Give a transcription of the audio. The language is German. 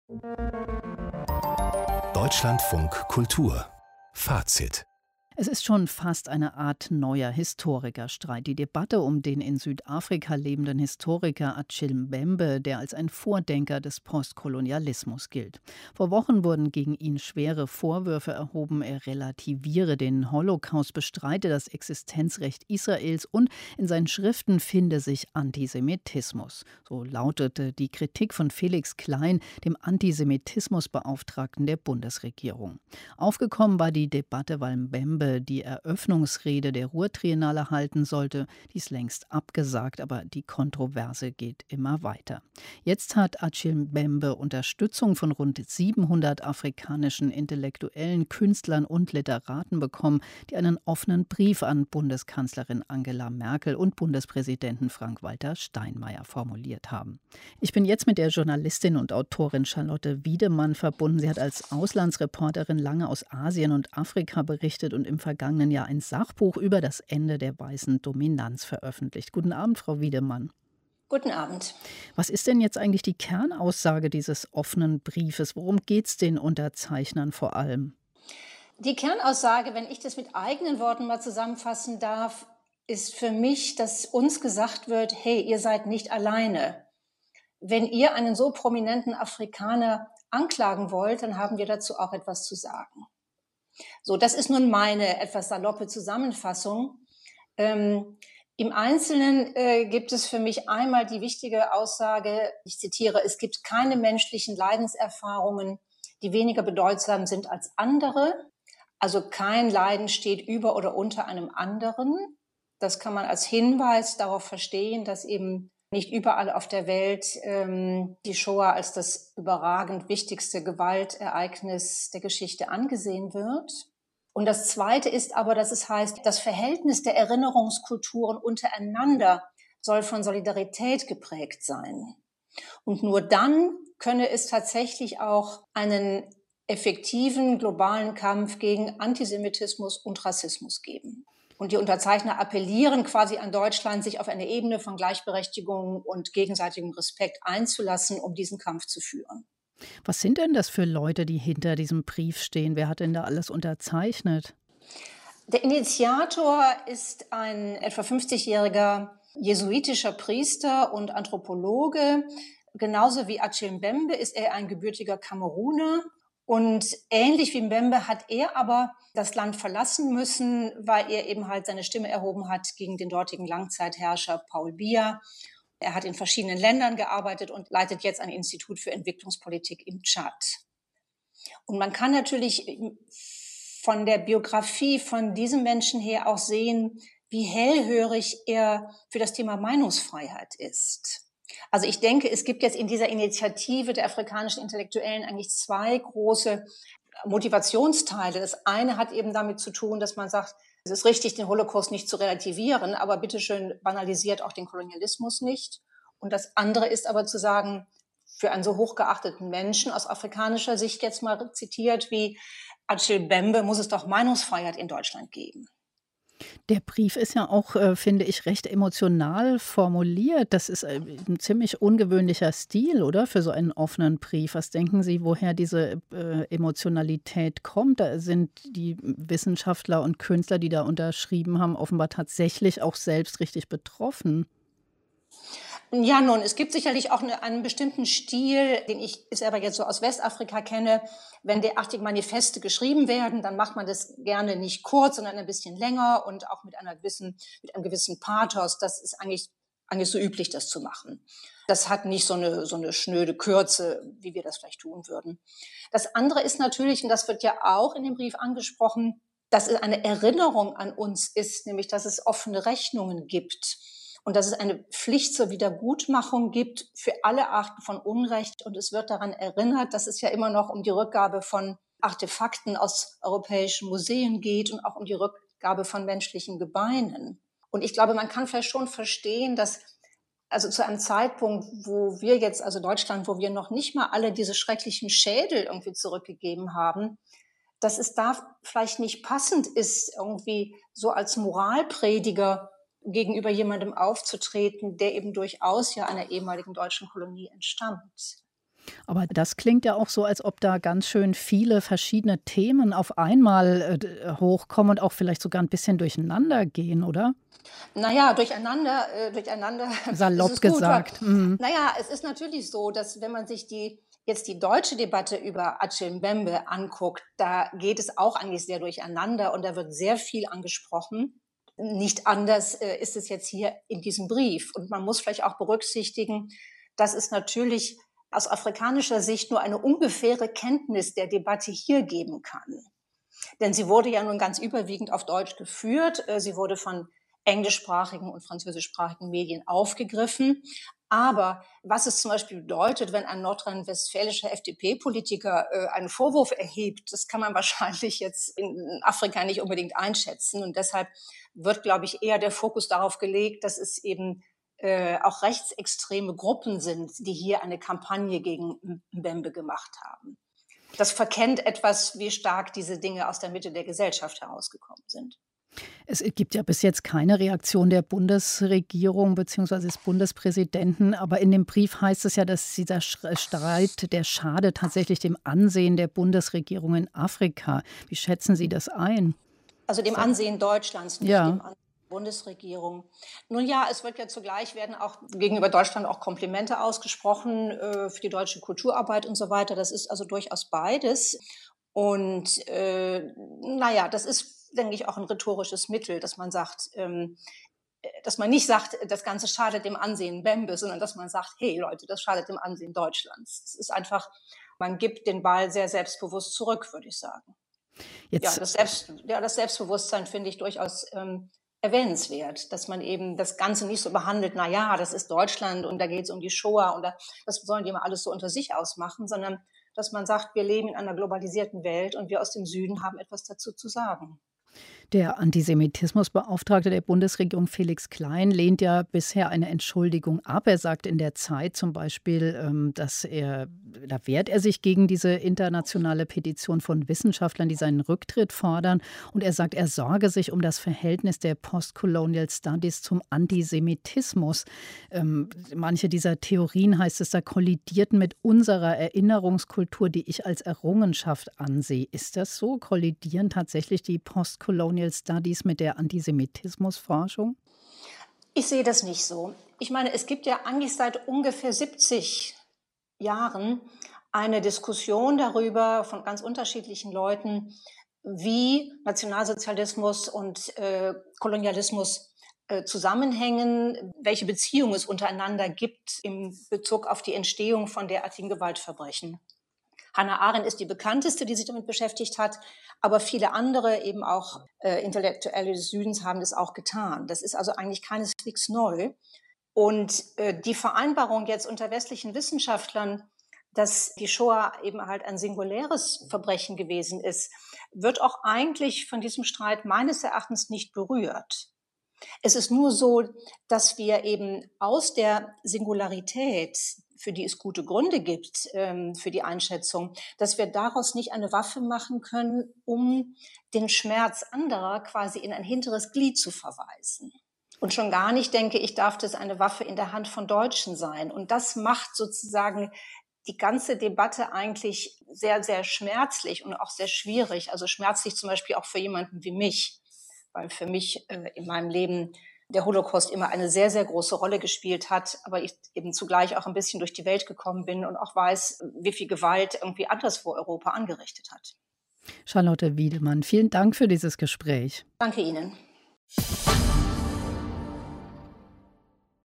Deutschlandfunk Kultur Fazit. Es ist schon fast eine Art neuer Historikerstreit. Die Debatte um den in Südafrika lebenden Historiker Achille Mbembe, der als ein Vordenker des Postkolonialismus gilt. Vor Wochen wurden gegen ihn schwere Vorwürfe erhoben. Er relativiere den Holocaust, bestreite das Existenzrecht Israels und in seinen Schriften finde sich Antisemitismus. So lautete die Kritik von Felix Klein, dem Antisemitismusbeauftragten der Bundesregierung. Aufgekommen war die Debatte, weil Mbembe die Eröffnungsrede der Ruhrtriennale halten sollte. Die ist längst abgesagt, aber die Kontroverse geht immer weiter. Jetzt hat Achille Mbembe Unterstützung von rund 700 afrikanischen Intellektuellen, Künstlern und Literaten bekommen, die einen offenen Brief an Bundeskanzlerin Angela Merkel und Bundespräsidenten Frank-Walter Steinmeier formuliert haben. Ich bin jetzt mit der Journalistin und Autorin Charlotte Wiedemann verbunden. Sie hat als Auslandsreporterin lange aus Asien und Afrika berichtet und im vergangenen Jahr ein Sachbuch über das Ende der weißen Dominanz veröffentlicht. Guten Abend, Frau Wiedemann. Guten Abend. Was ist denn jetzt eigentlich die Kernaussage dieses offenen Briefes? Worum geht es den Unterzeichnern vor allem? Die Kernaussage, wenn ich das mit eigenen Worten mal zusammenfassen darf, ist für mich, dass uns gesagt wird, hey, ihr seid nicht alleine. Wenn ihr einen so prominenten Afrikaner anklagen wollt, dann haben wir dazu auch etwas zu sagen. So, das ist nun meine etwas saloppe Zusammenfassung. Im Einzelnen gibt es für mich einmal die wichtige Aussage, ich zitiere, es gibt keine menschlichen Leidenserfahrungen, die weniger bedeutsam sind als andere. Also kein Leiden steht über oder unter einem anderen. Das kann man als Hinweis darauf verstehen, dass eben nicht überall auf der Welt die Shoah als das überragend wichtigste Gewaltereignis der Geschichte angesehen wird. Und das Zweite ist aber, dass es heißt, das Verhältnis der Erinnerungskulturen untereinander soll von Solidarität geprägt sein. Und nur dann könne es tatsächlich auch einen effektiven globalen Kampf gegen Antisemitismus und Rassismus geben. Und die Unterzeichner appellieren quasi an Deutschland, sich auf eine Ebene von Gleichberechtigung und gegenseitigem Respekt einzulassen, um diesen Kampf zu führen. Was sind denn das für Leute, die hinter diesem Brief stehen? Wer hat denn da alles unterzeichnet? Der Initiator ist ein etwa 50-jähriger jesuitischer Priester und Anthropologe. Genauso wie Achille Mbembe ist er ein gebürtiger Kameruner. Und ähnlich wie Mbembe hat er aber das Land verlassen müssen, weil er eben halt seine Stimme erhoben hat gegen den dortigen Langzeitherrscher Paul Biya. Er hat in verschiedenen Ländern gearbeitet und leitet jetzt ein Institut für Entwicklungspolitik im Tschad. Und man kann natürlich von der Biografie von diesem Menschen her auch sehen, wie hellhörig er für das Thema Meinungsfreiheit ist. Also ich denke, es gibt jetzt in dieser Initiative der afrikanischen Intellektuellen eigentlich zwei große Motivationsteile. Das eine hat eben damit zu tun, dass man sagt, es ist richtig, den Holocaust nicht zu relativieren, aber bitteschön banalisiert auch den Kolonialismus nicht. Und das andere ist aber zu sagen, für einen so hochgeachteten Menschen aus afrikanischer Sicht jetzt mal zitiert wie Achille Mbembe, muss es doch Meinungsfreiheit in Deutschland geben. Der Brief ist ja auch, finde ich, recht emotional formuliert. Das ist ein ziemlich ungewöhnlicher Stil, oder? Für so einen offenen Brief. Was denken Sie, woher diese Emotionalität kommt? Da sind die Wissenschaftler und Künstler, die da unterschrieben haben, offenbar tatsächlich auch selbst richtig betroffen. Ja, nun, es gibt sicherlich auch einen bestimmten Stil, den ich selber jetzt so aus Westafrika kenne. Wenn derartige Manifeste geschrieben werden, dann macht man das gerne nicht kurz, sondern ein bisschen länger und auch mit einem gewissen Pathos. Das ist eigentlich so üblich, das zu machen. Das hat nicht so eine schnöde Kürze, wie wir das vielleicht tun würden. Das andere ist natürlich, und das wird ja auch in dem Brief angesprochen, dass es eine Erinnerung an uns ist, nämlich dass es offene Rechnungen gibt. Und dass es eine Pflicht zur Wiedergutmachung gibt für alle Arten von Unrecht. Und es wird daran erinnert, dass es ja immer noch um die Rückgabe von Artefakten aus europäischen Museen geht und auch um die Rückgabe von menschlichen Gebeinen. Und ich glaube, man kann vielleicht schon verstehen, dass also zu einem Zeitpunkt, wo wir jetzt, also Deutschland, wo wir noch nicht mal alle diese schrecklichen Schädel irgendwie zurückgegeben haben, dass es da vielleicht nicht passend ist, irgendwie so als Moralprediger gegenüber jemandem aufzutreten, der eben durchaus ja einer ehemaligen deutschen Kolonie entstammt. Aber das klingt ja auch so, als ob da ganz schön viele verschiedene Themen auf einmal hochkommen und auch vielleicht sogar ein bisschen durcheinander gehen, oder? Naja, durcheinander ist Salopp es gut. Aber, gesagt. Mhm. naja, es ist natürlich so, dass wenn man sich jetzt die deutsche Debatte über Achille Mbembe anguckt, da geht es auch eigentlich sehr durcheinander und da wird sehr viel angesprochen. Nicht anders ist es jetzt hier in diesem Brief. Und man muss vielleicht auch berücksichtigen, dass es natürlich aus afrikanischer Sicht nur eine ungefähre Kenntnis der Debatte hier geben kann. Denn sie wurde ja nun ganz überwiegend auf Deutsch geführt. Sie wurde von englischsprachigen und französischsprachigen Medien aufgegriffen. Aber was es zum Beispiel bedeutet, wenn ein nordrhein-westfälischer FDP-Politiker einen Vorwurf erhebt, das kann man wahrscheinlich jetzt in Afrika nicht unbedingt einschätzen. Und deshalb wird, glaube ich, eher der Fokus darauf gelegt, dass es eben auch rechtsextreme Gruppen sind, die hier eine Kampagne gegen Mbembe gemacht haben. Das verkennt etwas, wie stark diese Dinge aus der Mitte der Gesellschaft herausgekommen sind. Es gibt ja bis jetzt keine Reaktion der Bundesregierung bzw. des Bundespräsidenten. Aber in dem Brief heißt es ja, dass dieser Streit, der schadet tatsächlich dem Ansehen der Bundesregierung in Afrika. Wie schätzen Sie das ein? Also dem Ansehen Deutschlands, nicht Ja. dem Ansehen der Bundesregierung. Nun ja, es wird ja zugleich werden auch gegenüber Deutschland auch Komplimente ausgesprochen für die deutsche Kulturarbeit und so weiter. Das ist also durchaus beides. Und naja, das ist, denke ich, auch ein rhetorisches Mittel, dass man sagt, dass man nicht sagt, das Ganze schadet dem Ansehen Mbembe, sondern dass man sagt, hey Leute, das schadet dem Ansehen Deutschlands. Es ist einfach, man gibt den Ball sehr selbstbewusst zurück, würde ich sagen. Ja, Jetzt das Selbstbewusstsein finde ich durchaus erwähnenswert, dass man eben das Ganze nicht so behandelt, na ja, das ist Deutschland und da geht es um die Shoah und das sollen die mal alles so unter sich ausmachen, sondern dass man sagt, wir leben in einer globalisierten Welt und wir aus dem Süden haben etwas dazu zu sagen. Der Antisemitismusbeauftragte der Bundesregierung Felix Klein lehnt ja bisher eine Entschuldigung ab. Er sagt in der Zeit zum Beispiel, da wehrt er sich gegen diese internationale Petition von Wissenschaftlern, die seinen Rücktritt fordern. Und er sagt, er sorge sich um das Verhältnis der Postcolonial Studies zum Antisemitismus. Manche dieser Theorien, heißt es, da kollidierten mit unserer Erinnerungskultur, die ich als Errungenschaft ansehe. Ist das so? Kollidieren tatsächlich die Postcolonial Studies mit der Antisemitismusforschung? Ich sehe das nicht so. Ich meine, es gibt ja eigentlich seit ungefähr 70 Jahren eine Diskussion darüber von ganz unterschiedlichen Leuten, wie Nationalsozialismus und Kolonialismus zusammenhängen, welche Beziehungen es untereinander gibt in Bezug auf die Entstehung von derartigen Gewaltverbrechen. Hannah Arendt ist die bekannteste, die sich damit beschäftigt hat, aber viele andere, eben auch Intellektuelle des Südens, haben das auch getan. Das ist also eigentlich keineswegs neu. Und die Vereinbarung jetzt unter westlichen Wissenschaftlern, dass die Shoah eben halt ein singuläres Verbrechen gewesen ist, wird auch eigentlich von diesem Streit meines Erachtens nicht berührt. Es ist nur so, dass wir eben aus der Singularität, für die es gute Gründe gibt, für die Einschätzung, dass wir daraus nicht eine Waffe machen können, um den Schmerz anderer quasi in ein hinteres Glied zu verweisen. Und schon gar nicht, denke ich, darf das eine Waffe in der Hand von Deutschen sein. Und das macht sozusagen die ganze Debatte eigentlich sehr, sehr schmerzlich und auch sehr schwierig. Also schmerzlich zum Beispiel auch für jemanden wie mich, weil für mich in meinem Leben der Holocaust immer eine sehr, sehr große Rolle gespielt hat, aber ich eben zugleich auch ein bisschen durch die Welt gekommen bin und auch weiß, wie viel Gewalt irgendwie anderswo Europa angerichtet hat. Charlotte Wiedemann, vielen Dank für dieses Gespräch. Danke Ihnen.